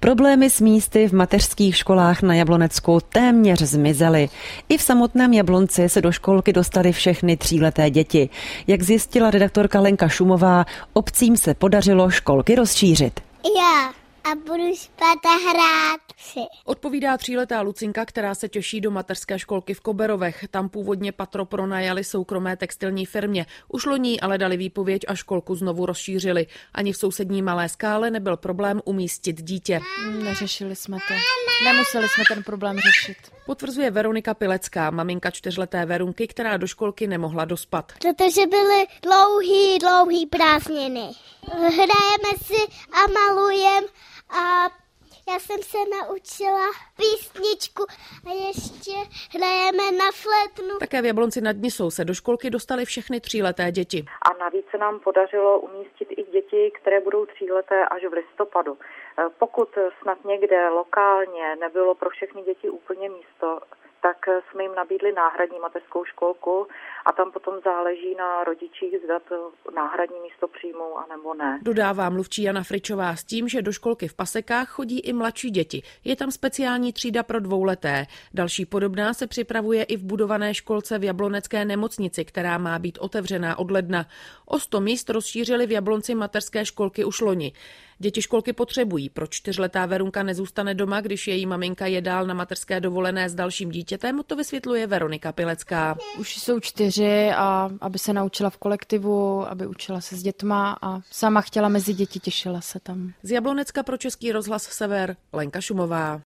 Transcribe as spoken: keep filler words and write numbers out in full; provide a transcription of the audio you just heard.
Problémy s místy v mateřských školách na Jablonecku téměř zmizely. I v samotném Jablonci se do školky dostaly všechny tříleté děti. Jak zjistila redaktorka Lenka Šumová, obcím se podařilo školky rozšířit. Já a budu spát a hrát si. Odpovídá tříletá Lucinka, která se těší do mateřské školky v Koberovech. Tam původně patro pronajali soukromé textilní firmě. Už loni ale dali výpověď a školku znovu rozšířili. Ani v sousední Malé Skále nebyl problém umístit dítě. Neřešili jsme to. Nemuseli jsme ten problém řešit. Potvrzuje Veronika Pilecká, maminka čtyřleté Verunky, která do školky nemohla dospat. Protože byly dlouhý, dlouhý prázdniny. Hrajeme si a malujeme a já jsem se naučila písničku a ještě hrajeme na flétnu. Také v Jablonci nad Nisou se do školky dostaly všechny tříleté děti. A navíc se nám podařilo umístit i děti, které budou tříleté až v listopadu. Pokud snad někde lokálně nebylo pro všechny děti úplně místo, tak jsme jim nabídli náhradní mateřskou školku a tam potom záleží na rodičích, zda to náhradní místo přijmou a nebo ne. Dodává mluvčí Jana Fričová s tím, že do školky v Pasekách chodí i mladší děti. Je tam speciální třída pro dvouleté. Další podobná se připravuje i v budované školce v Jablonecké nemocnici, která má být otevřená od ledna. O sto míst rozšířili v Jablonci mateřské školky už loni. Děti školky potřebují. Proč čtyřletá Verunka nezůstane doma, když její maminka je dál na mateřské dovolené s dalším dítětem, to vysvětluje Veronika Pilecká. Už jsou čtyři a aby se naučila v kolektivu, aby učila se s dětma a sama chtěla mezi děti, těšila se tam. Z Jablonecka pro Český rozhlas Sever Lenka Šumová.